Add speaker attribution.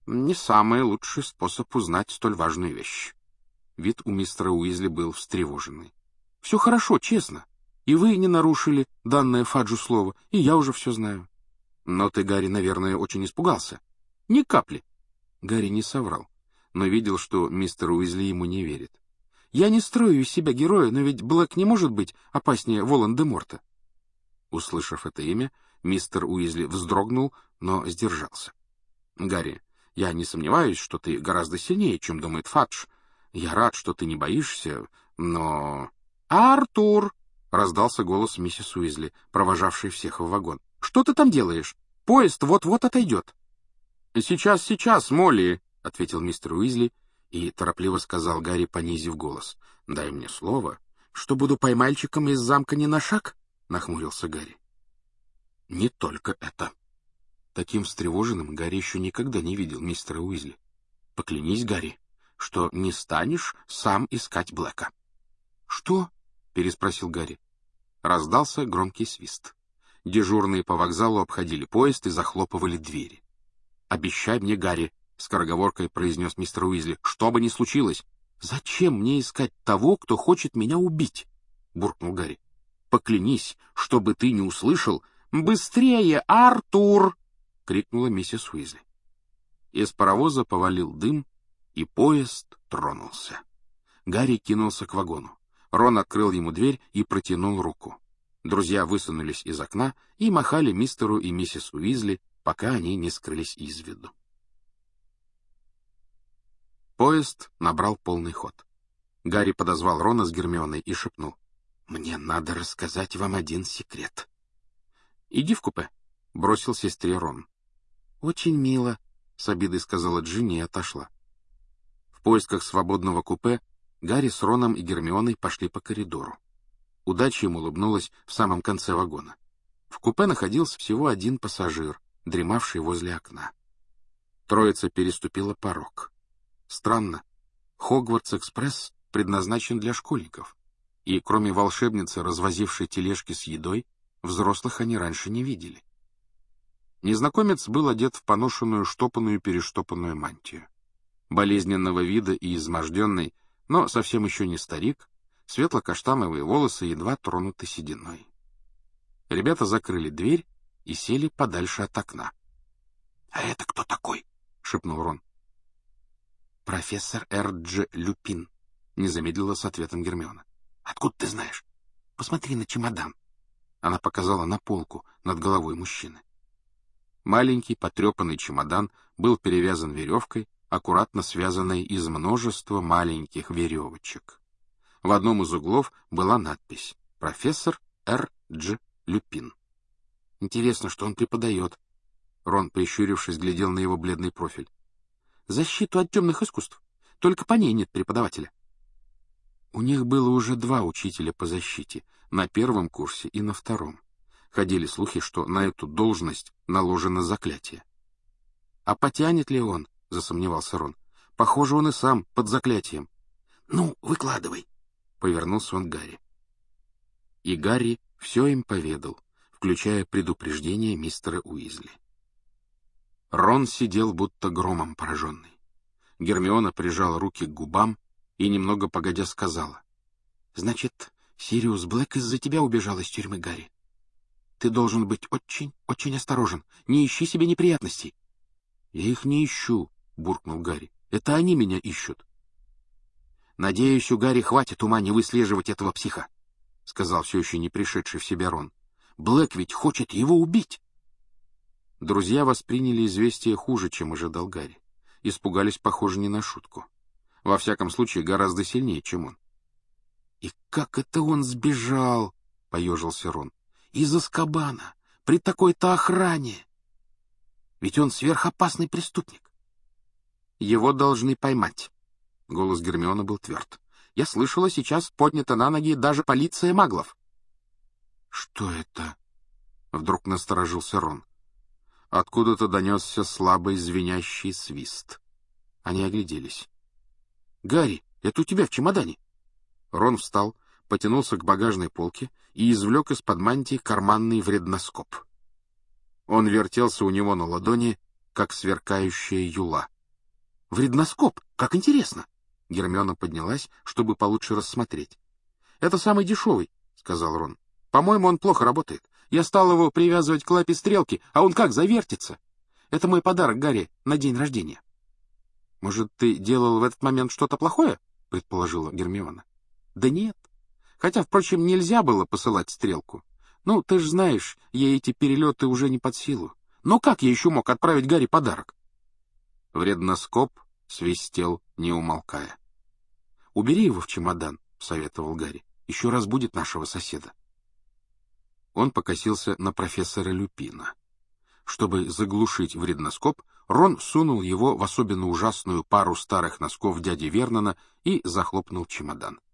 Speaker 1: Не самый лучший способ узнать столь важную вещь. Вид у мистера Уизли был встревоженный. Все хорошо, честно. И вы не нарушили данное Фаджу слово, и я уже все знаю. Но ты, Гарри, наверное, очень испугался. Ни капли. Гарри не соврал, но видел, что мистер Уизли ему не верит. Я не строю из себя героя, но ведь Блэк не может быть опаснее Волан-де-Морта. Услышав это имя, мистер Уизли вздрогнул, но сдержался. Гарри, я не сомневаюсь, что ты гораздо сильнее, чем думает Фадж. Я рад, что ты не боишься, но... «Артур!» — раздался голос миссис Уизли, провожавшей всех в вагон. «Что ты там делаешь? Поезд вот-вот отойдет». «Сейчас, сейчас, Молли!» — ответил мистер Уизли и торопливо сказал Гарри, понизив голос. «Дай мне слово, что буду поймальчиком из замка не на шаг?» — нахмурился Гарри. «Не только это». Таким встревоженным Гарри еще никогда не видел мистера Уизли. «Поклянись, Гарри, что не станешь сам искать Блэка». «Что?» — переспросил Гарри. Раздался громкий свист. Дежурные по вокзалу обходили поезд и захлопывали двери. «Обещай мне, Гарри», — скороговоркой произнес мистер Уизли, — «что бы ни случилось». «Зачем мне искать того, кто хочет меня убить?» — буркнул Гарри. «Поклянись, чтобы ты не услышал». «Быстрее, Артур!» — крикнула миссис Уизли. Из паровоза повалил дым, и поезд тронулся. Гарри кинулся к вагону. Рон открыл ему дверь и протянул руку. Друзья высунулись из окна и махали мистеру и миссис Уизли, пока они не скрылись из виду. Поезд набрал полный ход. Гарри подозвал Рона с Гермионой и шепнул: «Мне надо рассказать вам один секрет». «Иди в купе», — бросил сестре Рон. «Очень мило», — с обидой сказала Джинни и отошла. В поисках свободного купе Гарри с Роном и Гермионой пошли по коридору. Удача им улыбнулась в самом конце вагона. В купе находился всего один пассажир, дремавший возле окна. Троица переступила порог. Странно, Хогвартс-экспресс предназначен для школьников, и кроме волшебницы, развозившей тележки с едой, взрослых они раньше не видели. Незнакомец был одет в поношенную штопанную-перештопанную мантию. Болезненного вида и изможденный, но совсем еще не старик, светло-каштановые волосы едва тронуты сединой. Ребята закрыли дверь и сели подальше от окна. — А это кто такой? — шепнул Рон. — Профессор Р.Дж. Люпин, — не замедлила с ответом Гермиона. — Откуда ты знаешь? Посмотри на чемодан. Она показала на полку над головой мужчины. Маленький потрепанный чемодан был перевязан веревкой, аккуратно связанной из множества маленьких веревочек. В одном из углов была надпись «Профессор Р.Дж. Люпин». Интересно, что он преподает. Рон, прищурившись, глядел на его бледный профиль. Защиту от темных искусств. Только по ней нет преподавателя. У них было уже 2 учителя по защите, на первом курсе и на втором. Ходили слухи, что на эту должность наложено заклятие. — А потянет ли он? — засомневался Рон. — Похоже, он и сам под заклятием. — Ну, выкладывай, — повернулся он к Гарри. И Гарри все им поведал, включая предупреждение мистера Уизли. Рон сидел будто громом пораженный. Гермиона прижала руки к губам и, немного погодя, сказала: — Значит, Сириус Блэк из-за тебя убежал из тюрьмы, Гарри? Ты должен быть очень, очень осторожен. Не ищи себе неприятностей. — Я их не ищу, — буркнул Гарри. — Это они меня ищут. — Надеюсь, у Гарри хватит ума не выслеживать этого психа, — сказал все еще не пришедший в себя Рон. — Блэк ведь хочет его убить. Друзья восприняли известие хуже, чем ожидал Гарри. Испугались, похоже, не на шутку. Во всяком случае, гораздо сильнее, чем он. — И как это он сбежал? — поежился Рон. — Из Азкабана, при такой-то охране. Ведь он сверхопасный преступник. — Его должны поймать. Голос Гермионы был тверд. — Я слышала, сейчас поднята на ноги даже полиция маглов. — Что это? — вдруг насторожился Рон. Откуда-то донесся слабый звенящий свист. Они огляделись. — Гарри, это у тебя в чемодане. Рон встал, потянулся к багажной полке и извлек из-под мантии карманный вредноскоп. Он вертелся у него на ладони, как сверкающая юла. Вредноскоп! Как интересно!» Гермиона поднялась, чтобы получше рассмотреть. «Это самый дешевый», — сказал Рон. «По-моему, он плохо работает. Я стал его привязывать к лапе стрелки, а он как завертится. Это мой подарок Гарри на день рождения». «Может, ты делал в этот момент что-то плохое?» — предположила Гермиона. «Да нет. Хотя, впрочем, нельзя было посылать стрелку. Ну, ты же знаешь, ей эти перелеты уже не под силу. Но как я еще мог отправить Гарри подарок?» Вредноскоп свистел, не умолкая. «Убери его в чемодан», — советовал Гарри. «Еще раз будет нашего соседа». Он покосился на профессора Люпина. Чтобы заглушить вредноскоп, Рон сунул его в особенно ужасную пару старых носков дяди Вернона и захлопнул чемодан.